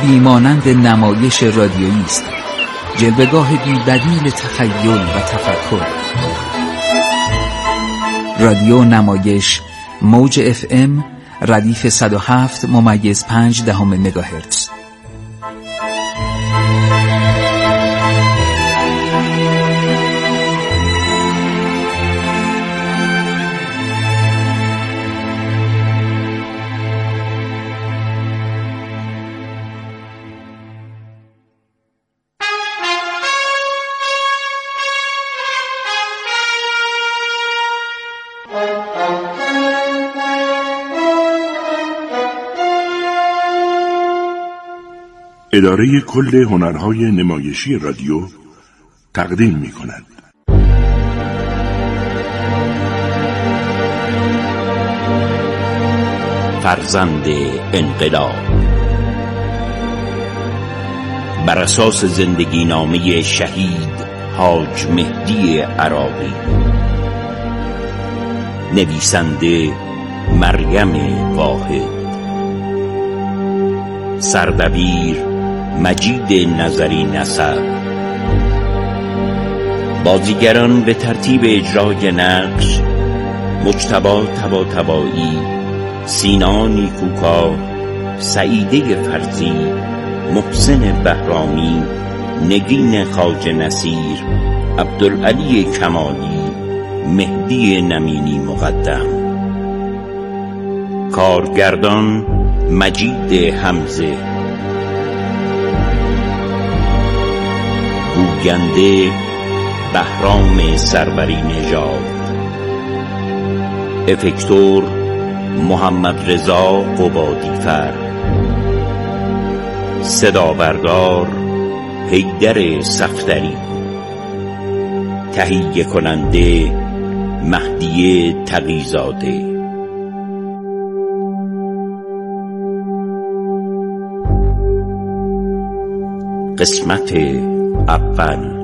جایی مانند نمایش رادیویی است، جلوه‌گاه بی‌بدیل تخیل و تفکر. رادیو نمایش، موج FM، ردیف 107.5 مگاهرتز. اداره کل هنرهای نمایشی رادیو تقدیم می‌کند. فرزند انقلاب، بر اساس زندگی نامه شهید حاج مهدی عراقی، نویسنده مریم واحد، سردبیر مجید نظری نصر. بازیگران به ترتیب اجرای نقش: مجتبی طباطبایی، سینا نیکوکار، سعیده فرزی، محسن بهرامی، نگین خواجه نصیر، عبدالعلی کمالی، مهدی نمینی مقدم. کارگردان مجید حمزه، گوینده بهرام سروری نژاد، افکتور محمد رضا قبادیفر، صدابردار حیدر صفدری، تهیه کننده مهدی تقی‌زاده. قسمت اول.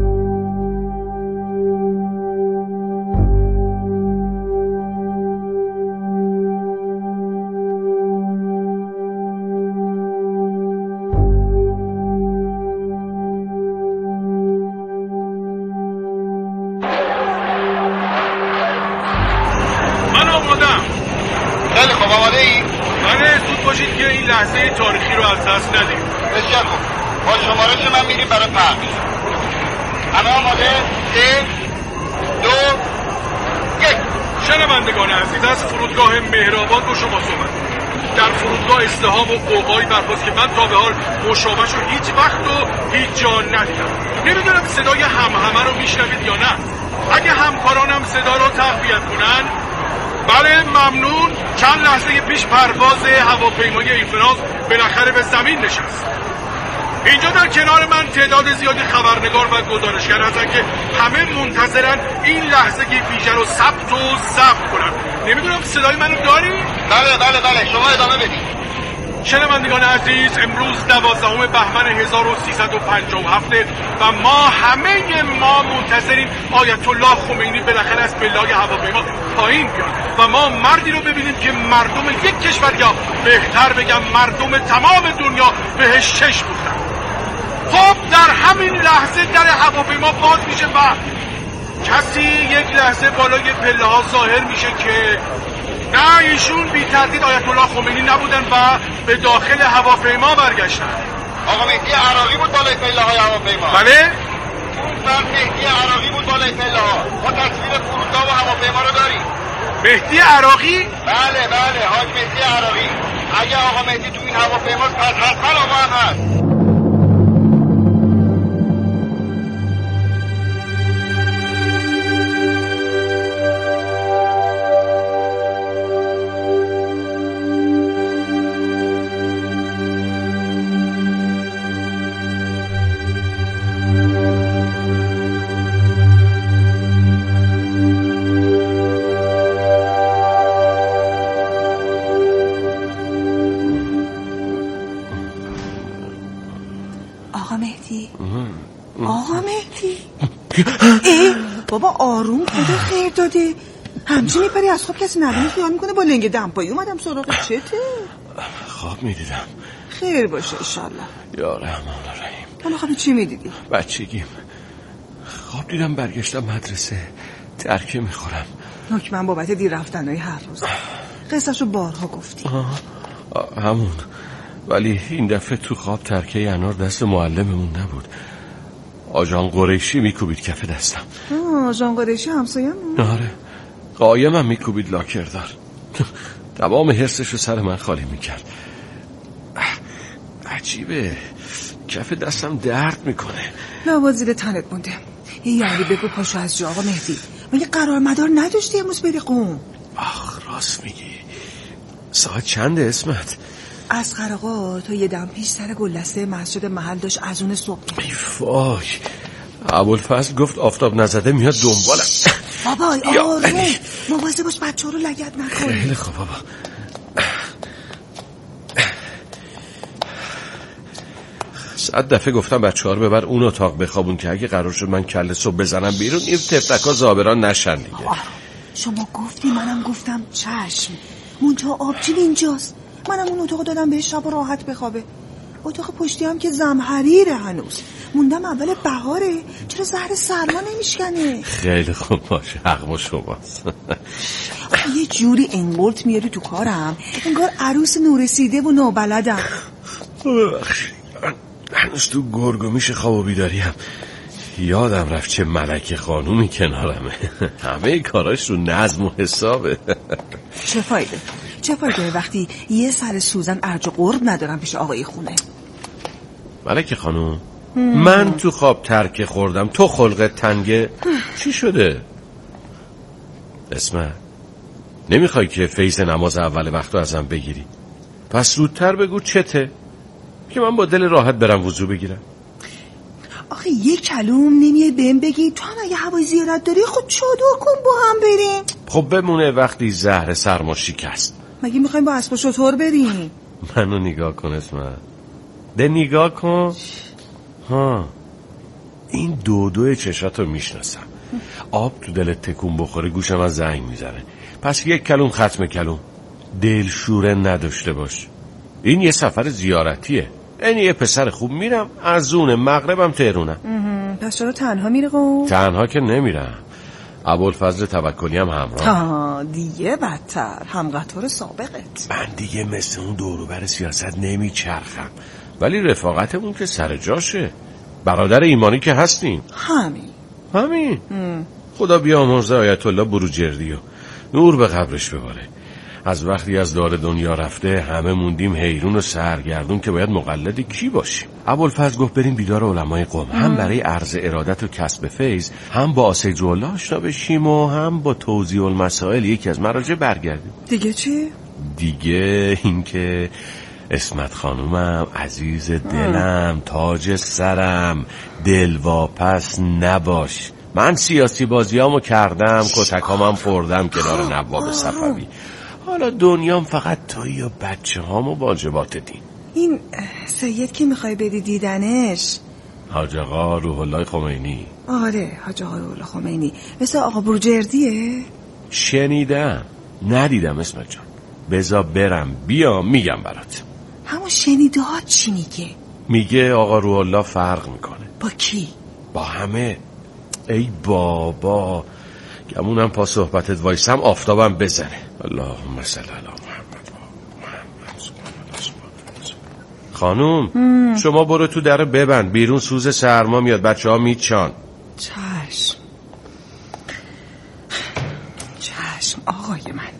من آمادم. خیلی خوب، آماده ای؟ بله، زود باشید که این لحظه تاریخی رو از دست ندیم. بسیار خوب، با شمارش من میریم برای پخش. همه آماده؟ 3 2 1. شنوندگان عزیز، از فرودگاه مهرآباد با شما صحبت. در فرودگاه ازدحام و قوقایی برپاست که من تا به حال مشابهش رو هیچ وقت و هیچ جا ندیدم. نمیدونم صدای همهمه رو میشنوید یا نه. اگه همکارانم صدا رو تقویت کنن. بله ممنون. چند لحظه پیش پرواز هواپیمای ایرفرانس بالاخره به زمین نشست. اینجا در کنار من تعداد زیادی خبرنگار و گزارشگر هستن که همه منتظرن این لحظه که ویژه رو ثبت کنن. نمیدونم صدای منو داری؟ بله شما ادامه بدید. شنوندگان عزیز، امروز 12 بهمن 1357 و ما منتظریم آیت الله خمینی بالاخره از پله‌های هواپیما پایین بیاد و ما مردی رو ببینیم که مردم یک کشور، یا بهتر بگم مردم تمام دنیا، بهش چشم دوختن. خب در همین لحظه در هواپیما باز میشه و کسی یک لحظه بالای پله‌ها ظاهر میشه که نه، ایشون بی تردید آیت الله خمینی نبودن و به داخل هواپیما برگشتن. آقا مهدی عراقی بود بالای پله‌های هواپیما. بله؟ اون فرد مهدی عراقی بود بالای پله‌ها. ما تصویر فرودگاه و هواپیما رو داریم. مهدی عراقی؟ بله، حاج مهدی عراقی. اگه آقا مهدی تو این هواپیماست پس حتما آقا هم هست. آقا مهدی بابا آروم، خدا خیر داده. همچین میپری از خواب، کسی ندونه خیال میکنه با لنگ دمپایی اومدم سراغ چته. خواب میدیدم. خیر باشه انشالله. یا رحمان الرحیم. حالا خوابی چی میدیدی؟ بچگیم خواب دیدم برگشتم مدرسه ترکه میخورم. حکمن بابت دیر رفتنهای هر روز. قصهشو بارها گفتی. همون. ولی این دفعه تو خواب ترکه انار دست معلممون نبود. آجان قریشی میکوبید کف دستم. آجان قریشی همسایه‌مون؟ آره، قایمم میکوبید لاکردار. تمام حرصشو سر من خالی میکرد. عجیبه، کف دستم درد میکنه. لابد زیر تنت مونده. یعنی بگو پاشو از جا آقا مهدی. مگه قرار مدار نداشتی امروز بری قم؟ آخ راست میگی. ساعت چنده اسمت؟ از قرقا تا یه دم پیش سر گلدسته مسجد محل داشت از اون صبح. ای وای، ابوالفضل گفت آفتاب نزده میاد دنبالم. بابای آروم، مواظب باش بچه‌ها رو لگد نکنی. خیلی خوب بابا. صد دفعه گفتم بچه‌ها رو ببر اون اتاق بخوابون که اگه قرار شد من کله صبح بزنم بیرون این تفلک‌ها زابران نشن دیگه. شما گفتی منم گفتم چشم. منتها آبجیل اینجاست. منم اون اتاق دادم بهش شب راحت بخوابه. اتاق پشتی هم که زمحریره هنوز. موندم اول بهاره. چرا زهر سرما نمیشکنه؟ خیلی خوب باشه، حق با شماست. یه جوری انگولت میاری تو کارم انگار عروس نورسیده و نابلدم. هنوز تو گرگومیش خواب و بیداریم. یادم رفت چه ملکه خانومی کنارمه. همه کاراش رو نظم و حسابه. چه فایده وقتی یه سر سوزن ارج و قرب ندارم پیش آقای خونه. ملکه خانوم من تو خواب ترکه خوردم، تو خلقت تنگه. چی شده؟ اسمت نمیخوای که فیض نماز اول وقت رو ازم بگیری؟ پس زودتر بگو چته که من با دل راحت برم وضو بگیرم. آخه یه کلوم نمیای بهم بگی؟ تو هم اگه هوای زیارت داری خود چادر کن با هم بریم. خب بمونه وقتی زهر سرما شکست. مگه میخوایم با اسب و شتر بریم؟ منو نگاه کن اسمت، ده نگاه کن. ها این دو چشاتو میشناسم. آب تو دلت تکون بخوره گوشم از زنگ میزنه. پس یک کلوم ختم کلوم. دلشوره نداشته باش. این یه سفر زیارتیه. این یه پسر خوب میرم از اون مغربم تهرونم. پس چرا تنها میره قوم؟ تنها که نمیرم، ابوالفضل توکلی هم همراه. دیگه بدتر، هم قطار سابقت. من دیگه مثل اون دوروبر سیاست نمیچرخم، ولی رفاقتمون که سر جاشه. برادر ایمانی که هستیم. همین. خدا بیامرزه آیت الله بروجردی و نور به قبرش بباره. از وقتی از دار دنیا رفته همه موندیم حیرون و سرگردون که باید مقلد کی باشیم. ابوالفضل گفت بریم دیدار علمای قم، هم برای عرض ارادت و کسب فیض، هم با آسیدرالله آشنا بشیم و هم با توضیح المسائل یکی از مراجع برگردیم. دیگه چی؟ دیگه این که اسمت خانومم عزیز دلم، تاج سرم، دلواپس نباش. من سیاسی بازیامو کردم، کتکامم خوردم کنار نواب صفوی. حالا دنیام فقط تویی و بچه هام و واجبات دین. این سید که میخوای بدی دیدنش؟ حاج آقا روح الله خمینی. آره حاج آقا روح الله خمینی. مثل آقا بروجردیه؟ شنیدم، ندیدم اسمت جان. بذار برم بیام میگم برات. همون شنیده ها چی میگه؟ میگه آقا روح الله فرق میکنه. با کی؟ با همه. ای بابا گمونم پا صحبتت وایسم آفتابم بزنه. اللهم صل علی محمد. خانوم شما برو تو در ببند، بیرون سوز سرما میاد، بچه ها میچان. چشم آقای من.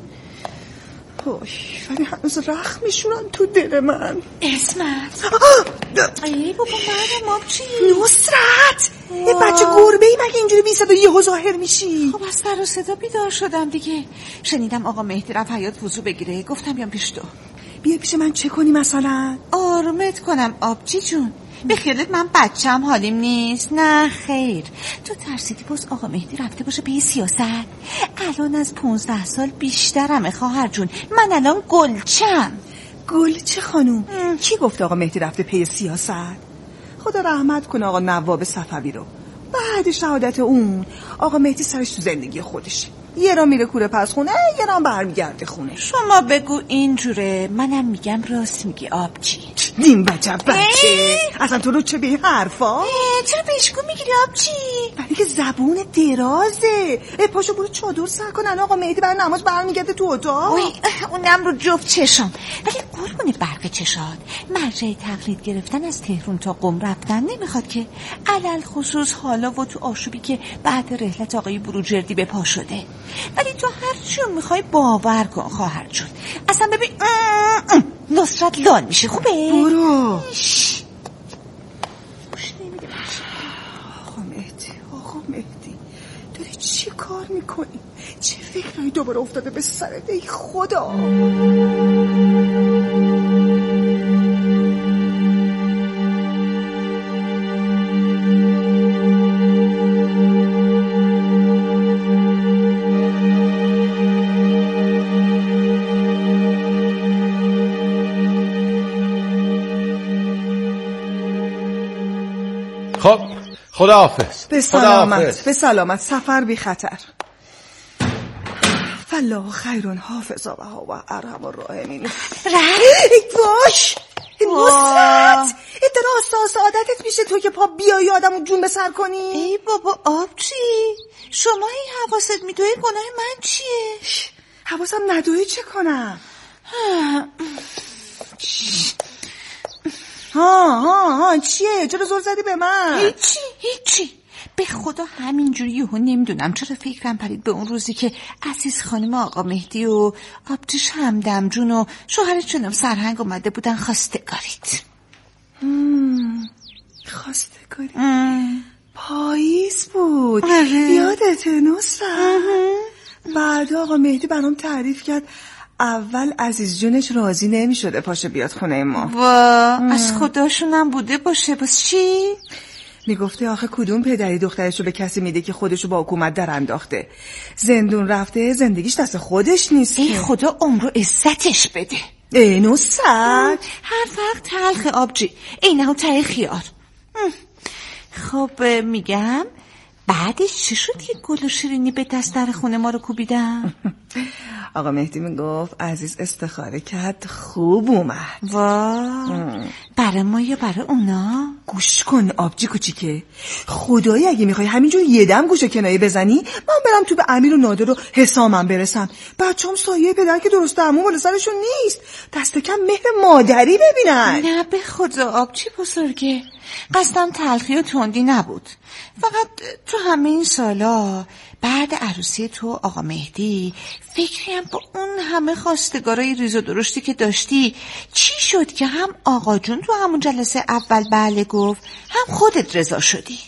ولی هنوز رخ میشونن تو دل من. اسمت ای بابا مردم آب چی؟ نصرت یه بچه گربه ای مگه اینجوری بی صدا یهو ظاهر میشی؟ خب از سر و صدا بیدار شدم دیگه. شنیدم آقا مهدی رفت حیاط وضو بگیره، گفتم بیام پیش تو. بیا پیش من چه کنی مثلا؟ آرومت کنم آبجی جون. به خیالت من بچم حالیم نیست؟ نه خیر، تو ترسیدی باز آقا مهدی رفته باشه به سیاست؟ الان از 15 سال بیشترمه خواهر جون. من الان گلچم. گلچه خانوم؟ کی گفت آقا مهدی رفته پی سیاست؟ خدا رحمت کنه آقا نواب صفوی رو. بعد شهادت اون آقا مهدی سرش تو زندگی خودشه. یه را میره کوره پس خونه، یه را برمیگرده خونه. شما بگو اینجوره، منم میگم راست میگی آبجی. دین بچه اصلا تو رو چه به این حرفا؟ چرا بهشگو میگیری آبجی؟ ولی که زبون درازه. پاشو برو چادر سر کنن آقا مهدی برای نماز برمیگرده تو اتاق. اونم رو جفت چشم. ولی قربون برق چشاد، مرجع تقلید گرفتن از تهران تا قم رفتن نمیخواد که، علل خصوص حالا و تو آشوبی که بعد رحلت آقای بروجردی به پا شده. ولی تو هرچی میخوای باور کن خواهر جون. اصلا ببین نصرت لال میشه. خوبه؟ برو. آقا مهدی داری چی کار میکنی؟ چه فکرهایی دوباره افتاده به سرت ای خدا؟ خب خداحافظ. به سلامت. به سلامت. سفر بی خطر. فالله خیرون حافظا و ارحم الراحمین. باش نصرت ادراست عادتت میشه تو که پا بیایی آدمو جون به سر کنی. ای بابا آبجی، شما این حواست میدوی گناه من چیه؟ حواسم ندوی چه کنم؟ ها چیه؟ چرا زور زدی به من؟ هیچی به خدا همینجوری یهو نمیدونم چرا فکرم پرید به اون روزی که عزیز خانم آقا مهدی و آبجیش همدم جون و شوهر جونم سرهنگ اومده بودن خواستگاریت. خواستگاری؟ پاییز بود. یادته نصرت؟ بعد آقا مهدی برام تعریف کرد اول عزیز جونش راضی نمی شده پاشه بیاد خونه ما. از خداشونم بوده باشه. بس چی؟ میگفته آخه کدوم پدری دخترشو به کسی میده که خودشو با حکومت در انداخته، زندون رفته، زندگیش دست خودش نیست. ای خدا عمرو عزتش بده. ای نصرت هر وقت تلخ آبجی اینه ته خیار. خب میگم بعدش چی شد که گل و شیرینی به دست در خونه ما رو کوبیدن؟ آقا مهدی میگفت عزیز استخاره کرد خوب اومد. برای ما یا برای اونا؟ گوش کن آبجی کوچیکه، خدایی اگه میخوای همینجور یه دم گوشه کنایه بزنی من برم تو به امیر و نادر و حسامم برسم. بچه‌ام سایه پدر که درست عمو بالا سرشون نیست، دست کم مهر مادری ببینن. نه به خدا آبجی بزرگه، قصدم تلخی و تندی نبود. فقط تو همه این سالا بعد عروسی تو آقا مهدی فکریم با اون همه خواستگارای ریز و درشتی که داشتی چی شد که هم آقا جون تو همون جلسه اول بله گفت هم خودت رضا شدی؟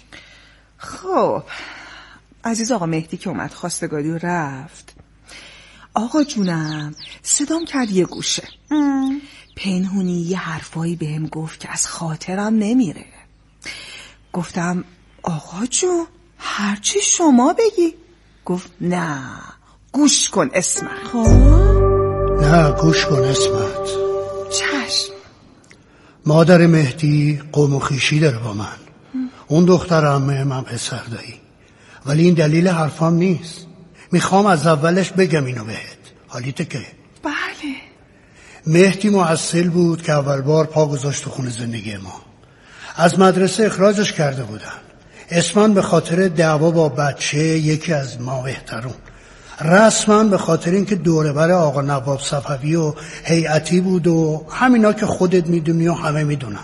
خب عزیز آقا مهدی که اومد خواستگاری و رفت، آقا جونم صدام کرد یه گوشه. پنهونی یه حرفایی بهم گفت که از خاطرم نمیره. گفتم آقا جون هرچی شما بگی. گفت نه گوش کن اسمت. نه گوش کن اسمت. چشم. مادر مهدی قوم و خویشی داره با من. اون دختر عمه من پسر دایی. ولی این دلیل حرفام نیست. میخوام از اولش بگم اینو بهت. حالیته که بله مهدی معسل بود که اول بار پا گذاشت تو خونه زندگی ما. از مدرسه اخراجش کرده بودن. اسمن به خاطر دعوا با بچه یکی از ما بهترون، رسما به خاطر اینکه دوره بر آقا نواب صفوی و هیئتی بود و همینا که خودت میدونی و همه میدونن.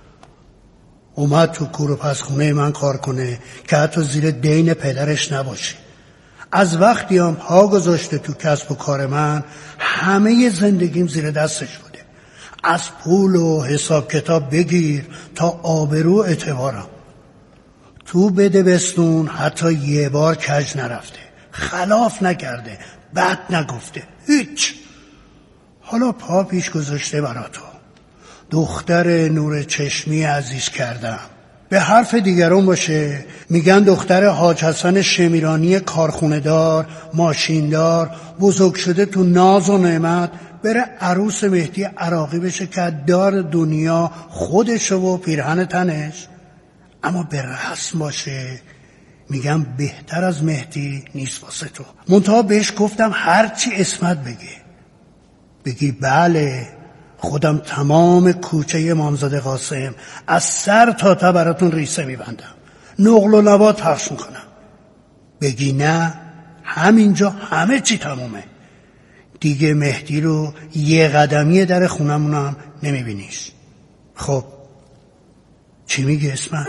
اومد تو کور و پس خونه من کار کنه که حتی زیر دین پدرش نباشه. از وقتی هم پا گذاشته تو کسب و کار من همه زندگیم زیر دستش بوده. از پول و حساب کتاب بگیر تا آبرو اعتبارم. تو بده بستون حتی یه بار کج نرفته، خلاف نکرده، بد نگفته، هیچ. حالا پا پیش گذاشته برا تو، دختر نور چشمی عزیز کردم. به حرف دیگران باشه میگن دختر حاج حسن شمیرانی کارخونه‌دار، ماشیندار، بزرگ شده تو ناز و نعمت، بره عروس مهدی عراقی بشه که دار دنیا خودشو و پیرهن تنش. اما به رسم باشه میگم بهتر از مهدی نیست واسه تو. منتها بهش گفتم هرچی اسمت بگی بله خودم تمام کوچه امامزاده قاسم از سر تا ته براتون ریسه میبندم، نقل و نبات پخش میکنم. بگی نه، همینجا همه چی تمومه. دیگه مهدی رو یه قدمی در خونمونم نمیبینیش. خب چی میگی اسمت؟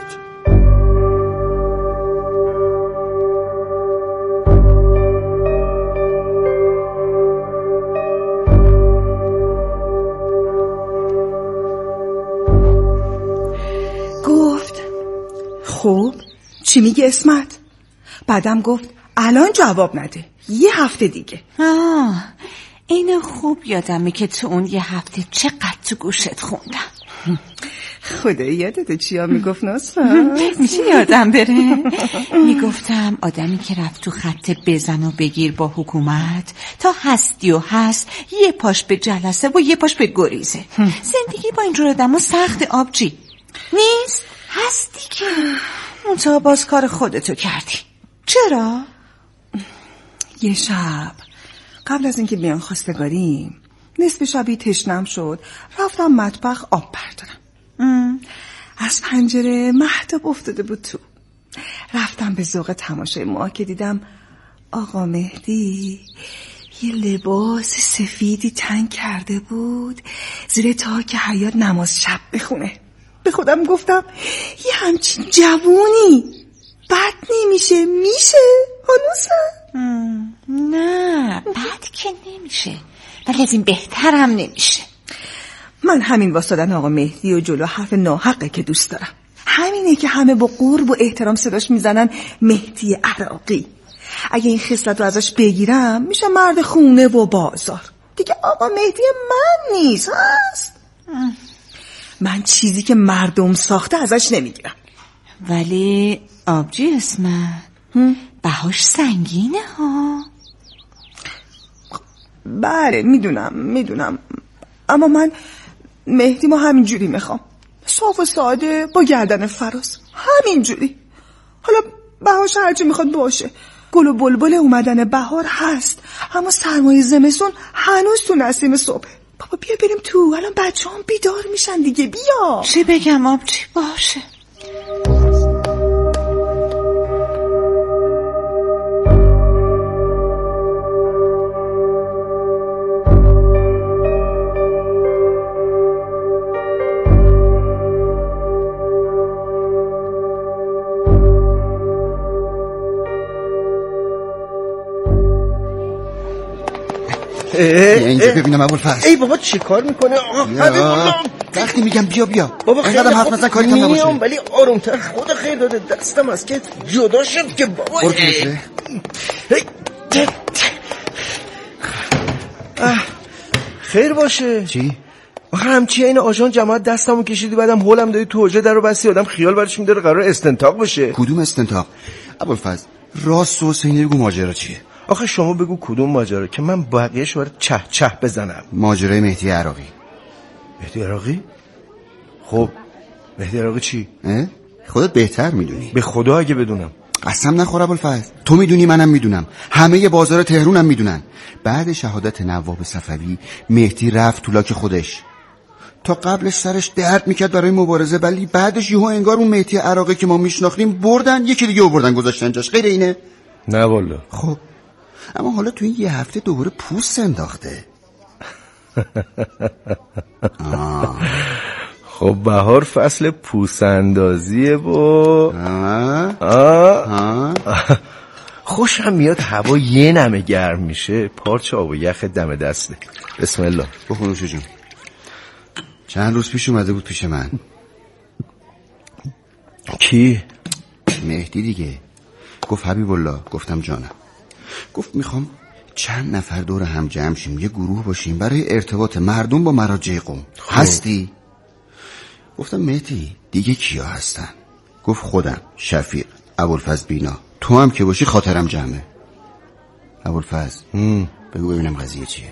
گفت خب چی میگی اسمت؟ بعدم گفت الان جواب نده، یه هفته دیگه. اینو خوب یادمه که تو اون یه هفته چقدر تو گوشت خوندم. خدا یادته چیا میگفت نصفه؟ میشه یادم بره؟ میگفتم آدمی که رفت تو خط بزن و بگیر با حکومت تا هستی و هست، یه پاش به جلسه و یه پاش به گریزه. زندگی با اینجور آدمو سخت آبجی نیست؟ هستی که منتها باز کار خودتو کردی. چرا؟ یه شب قبل از اینکه بیان خواستگاریم نصف شبی تشنم شد، رفتم مطبخ آب بردارم. از پنجره مهتاب افتاده بود تو. رفتم به ذوق تماشای ما که دیدم آقا مهدی یه لباس سفیدی تنگ کرده بود زیر تاک حیاط نماز شب بخونه. به خودم گفتم یه همچین جوونی بد نمیشه، میشه هنوزم؟ نه بد که نمیشه، ولی از این بهترم نمیشه. من همین واسدن آقا مهدی و جلو حرف ناحقه که دوست دارم. همینه که همه با قرب و احترام صداش میزنن مهدی عراقی. اگه این خصلت رو ازش بگیرم میشه مرد خونه و بازار. دیگه آقا مهدی من نیست هست. من چیزی که مردم ساخته ازش نمیگیرم. ولی آبجی اسمت بهاش سنگینه ها. بله میدونم اما من مهدی ما همینجوری میخوام، صاف و ساده با گردن فراز، همینجوری. حالا بهاش هرچی میخواد باشه. گل و بلبل اومدن بهار هست، اما سرمایه زمستون هنوز تو نسیم صبح. بابا بیا بریم تو، الان بچه هم بیدار میشن دیگه. بیا. چه بگم آبجی؟ باشه. اینجا ببینم ابوالفضل. ای بابا چی کار میکنه آقا؟ وقتی میگم بیا بابا خیلی حرف نزن کاری کم نباشه. ولی آرومتر. خدا خیر داده دستم از که جدا شد که بابا. خیر باشه. چی؟ آخه همچی این آژان جماعت دستمو کشیدی بعدم هولم دادی تو حجره درو بستی. آدم خیال برش میداره قرار استنتاق بشه. کدوم استنتاق؟ ابوالفضل راست و حسینی بگو ماجرا چیه؟ آخه شما بگو کدوم ماجرا که من بقیه‌شو برای چه بزنم. ماجرای مهدی عراقی. مهدی عراقی؟ خب مهدی عراقی چی؟ خودت بهتر میدونی. به خدا اگه بدونم. قسم نخور ابوالفضل، تو میدونی منم میدونم، همه بازار تهرانم میدونن. بعد شهادت نواب صفوی مهدی رفت تو لاک خودش. تا قبلش سرش درد میکرد برای مبارزه، ولی بعدش یهو انگار اون مهدی عراقی که ما میشناختیم بردن یکی دیگه آوردن گذاشتن جاش. غیر اینه؟ نه والا. خب اما حالا تو این یه هفته دوباره پوست انداخته. خب بهار فصل پوست اندازیه خوشم میاد هوا یه نمه گرم میشه، پارچه آب و یخ دم دسته. بسم الله. بخونوش جون. چند روز پیش اومده بود پیش من. کی؟ مهدی دیگه. گفت حبیب الله. گفتم جانم. گفت میخوام چند نفر دور هم جمع شیم، یه گروه باشیم برای ارتباط مردم با مراجع قوم. هستی؟ گفتم مهدی دیگه کیا هستن؟ گفت خودم، شفیق، ابوالفضل بینا، تو هم که باشی خاطرم جمعه. ابوالفضل بگو ببینم قضیه چیه؟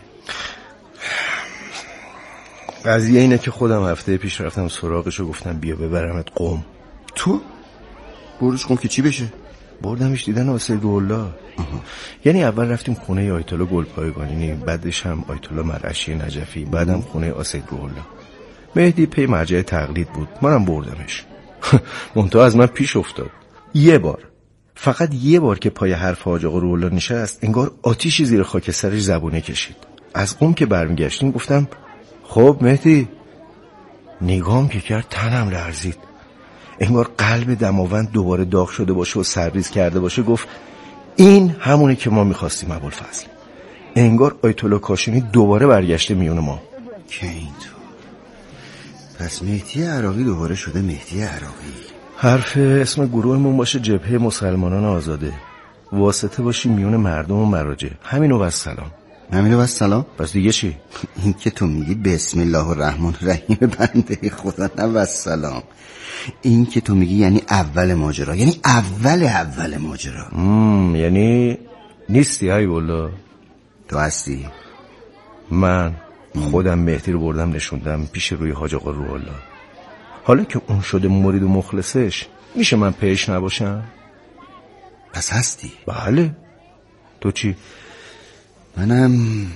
قضیه اینه که خودم هفته پیش رفتم سراغشو، گفتم بیا ببرمت قم. تو؟ بروش قم که چی بشه؟ بردمش دیدن آسد الله. یعنی اول رفتیم خونه آیت الله گلپایگانی، بعدش هم آیت الله مرعشی نجفی، بعدم خونه آسد الله. مهدی پی مرجع تقلید بود، منم بردمش. منتها از من پیش افتاد. یه بار، فقط یه بار که پای حرف حاج آقا روح الله نشست، انگار آتیشی زیر خاکسترش زبونه کشید. از قم که برمیگشتیم گفتم خب مهدی. نگام که کرد تنم لرزید، انگار قلب دماوند دوباره داغ شده باشه و سرریز کرده باشه. گفت این همونه که ما میخواستیم ابوالفضل. انگار آیت الله کاشانی دوباره برگشته میون ما. که اینطور؟ پس مهدی عراقی دوباره شده مهدی عراقی. حرف اسم گروهمون باشه جبهه مسلمانان آزاده، واسطه باشی میون مردم و مراجع. همینو و سلام. همینو و سلام. پس دیگه چی؟ این که تو میگی بسم الله الرحمن الرحیم بنده خدا، نه و سلام. این که تو میگی یعنی اول ماجرا، یعنی اول ماجرا. یعنی نیستی های والله. تو هستی. من خودم مهدی رو بردم نشوندم پیش روی حاج آقا روح الله. حالا که اون شده مرید و مخلصش، میشه من پیش نباشم؟ پس هستی؟ بله. تو چی؟ منم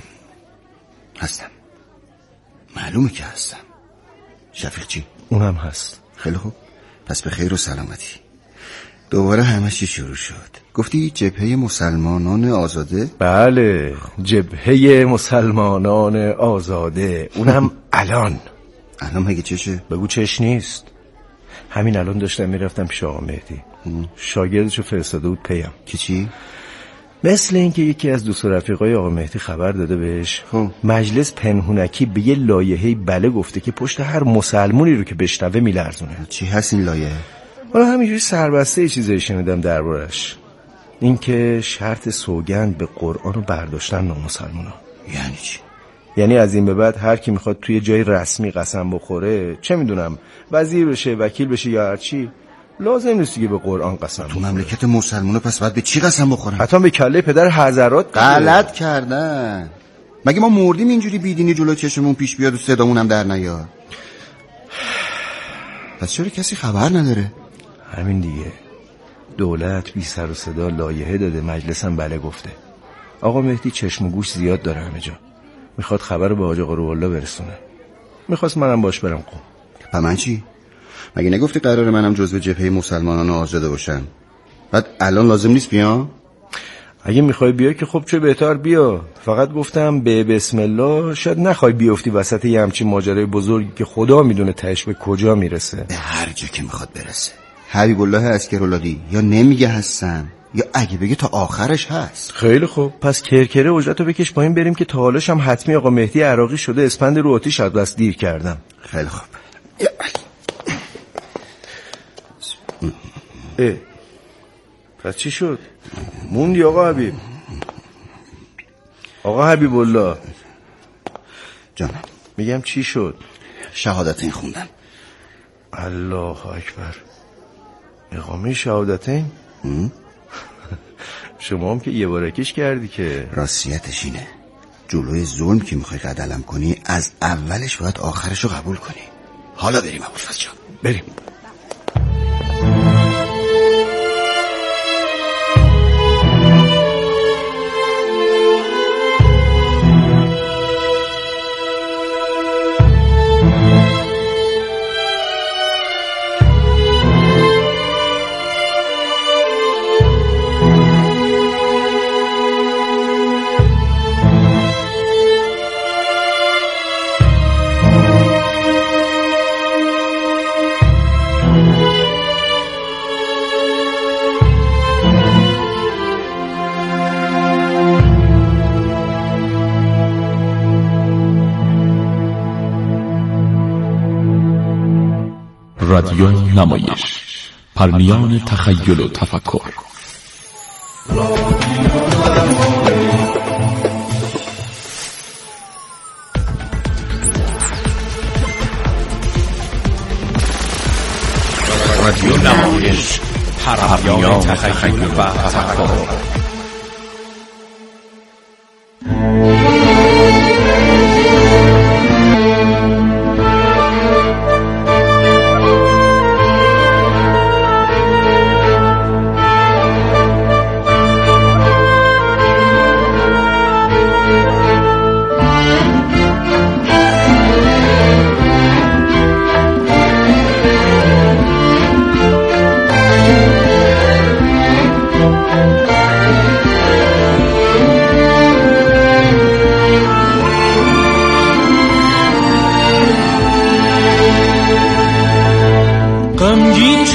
هستم. معلومه که هستم. شفیق چی؟ اونم هست. خیلی خوب، پس به خیر و سلامتی. دوباره همه چی شروع شد. گفتی جبهه مسلمانان آزاده؟ بله، جبهه مسلمانان آزاده. اونم الان مگه چشه؟ بگو چش نیست. همین الان داشتم میرفتم پیش آقا مهدی. شاگردشو فرستاده بود پیم. که چی؟ مثل اینکه یکی از دوست و رفیقای آقا مهدی خبر داده بهش مجلس پنهونکی به یه لایحه‌ای بله گفته که پشت هر مسلمونی رو که بشنوه میلرزونه. چی هست این لایحه؟ حالا همینجوری سربسته یه چیزایی شنیدم دربارش. این که شرط سوگند به قرآن رو برداشتن نامسلمونا. یعنی چی؟ یعنی از این به بعد هر کی میخواد توی جای رسمی قسم بخوره، چه میدونم وزیر بشه، وکیل بشه یا هر چی، لازم نیست که به قرآن قسم بخوره. تو مملکت مسلمانه پس باید به چی قسم بخورن؟ حتی به کله پدر حضرات غلط کردن. مگه ما مردیم اینجوری بیدینی جلو چشمون پیش بیاد و صدامون هم در نیاد؟ پس چرا کسی خبر نداره؟ همین دیگه، دولت بی سر و صدا لایحه داده، مجلس هم بله گفته. آقا مهدی چشم و گوش زیاد داره همه جا، میخواد خبر رو به حاج آقا روح الله برسونه. میخواست منم باش برم قم. و من چی؟ مگه نگفتی قراره منم جزو جبهه مسلمانان آزاده باشم؟ بعد الان لازم نیست بیام؟ اگه میخوای بیا که خب چه بهتر بیا. فقط گفتم به بسم الله شاید نخوای بیافتی وسط یه همچین ماجرای بزرگی که خدا میدونه تهش به کجا میرسه. به هر جا که میخواد برسه. حبیب الله عسکراللهی یا نمیگه هستم یا اگه بگه تا آخرش هست. خیلی خوب، پس کرکره اجرتو بکش پایین بریم که تا حالاش هم حتمی آقا مهدی عراقی شده اسپند رو آتیش از بس دیر کردم. خیلی خوب. پس چی شد؟ موندی آقا حبیب؟ آقا حبیب الله جانم. میگم چی شد؟ شهادتین خوندم. الله اکبر. اقامه شهادتین؟ شما هم که یه بارکش کردی که. راستیتش اینه، جلوی ظلم که میخوای قد علم کنی از اولش باید آخرش رو قبول کنی. حالا بریم ابوالفضل جان. بریم. رادیو نمایش، پرنیان تخیل و تفکر. رادیو نمایش، پرنیان تخیل و تفکر.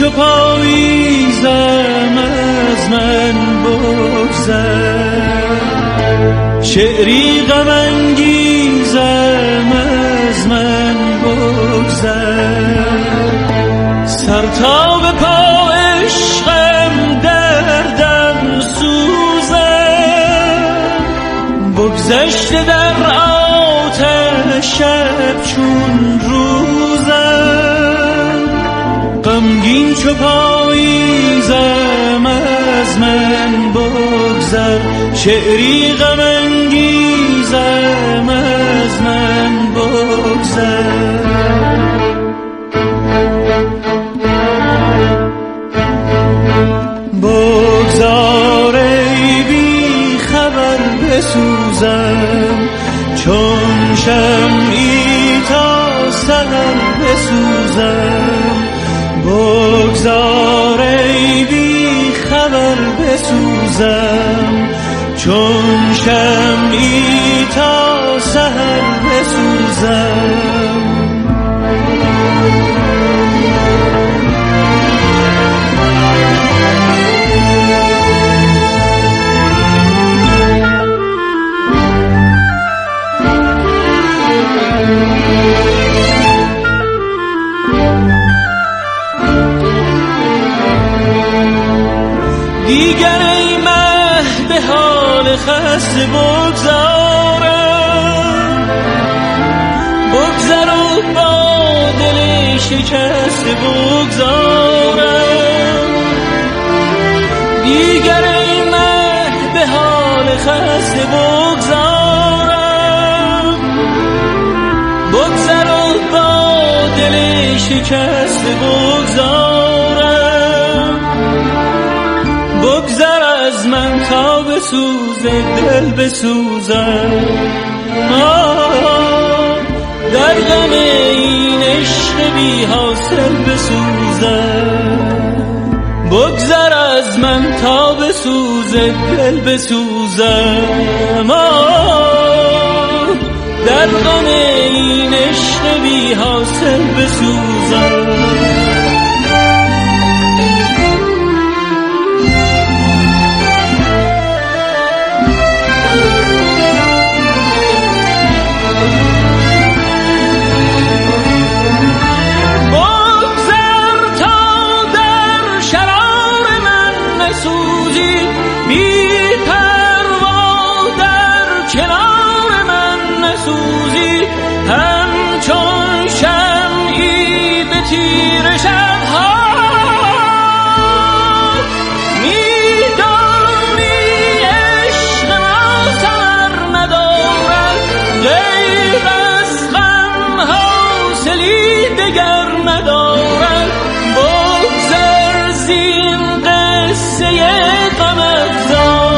چو پاییزم از من بگذر، شعری غم انگیزم از من بگذر، سر تا به پا عشقم دردم سوزم، بگذشته در آتش شب چون روزم، غمگین چو پاییزم از من بگذر، شعری غم انگیزم از من بگذر. بگذار ای بی خبر بسوزم، چون شمعی تا سحر بسوزم، بگذار ای بی خبر بسوزم، چون شمعی تا سحر بسوزم. دیگر ای مه به حال خسته بگذارم، بگذر و با دل شکسته بگذارم، دیگر ای مه به حال خسته بگذارم، بگذر و با دل شکسته بگذارم، بگذر از من تا بسوزه دل بسوزم، در غم این عشق بی حاصل بسوزم، بگذر از من تا بسوزه دل بسوزم، در غم این عشق بی حاصل بسوزم. همچون شمعی به تیر شبها میدانی عشق ما ثمر ندارد، غیر از غم حاصلی دگر ندارد، بگذر زین قصه غم افزار.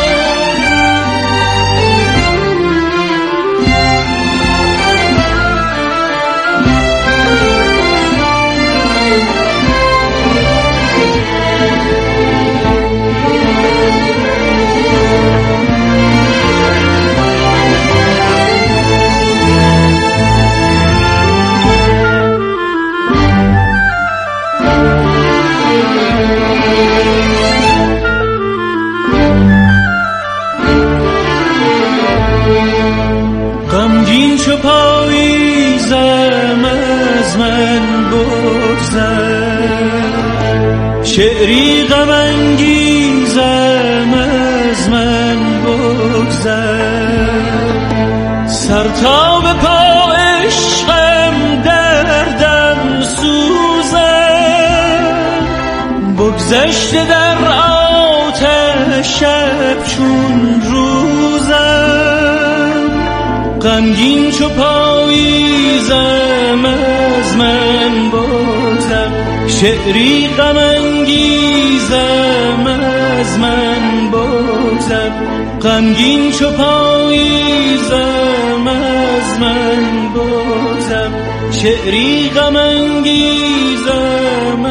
غمگین چو پاییزم از من بگذر، شعری غم انگیزم از من بگذر، سر تا به پا عشقم دردم سوزم، بگذشته در آتش شب چون روزم، غمگین چو پاییزم از من بگذر، شعری غم انگیزم از من بگذر، غمگین چو پاییزم از من بگذر، شعری غم انگیزم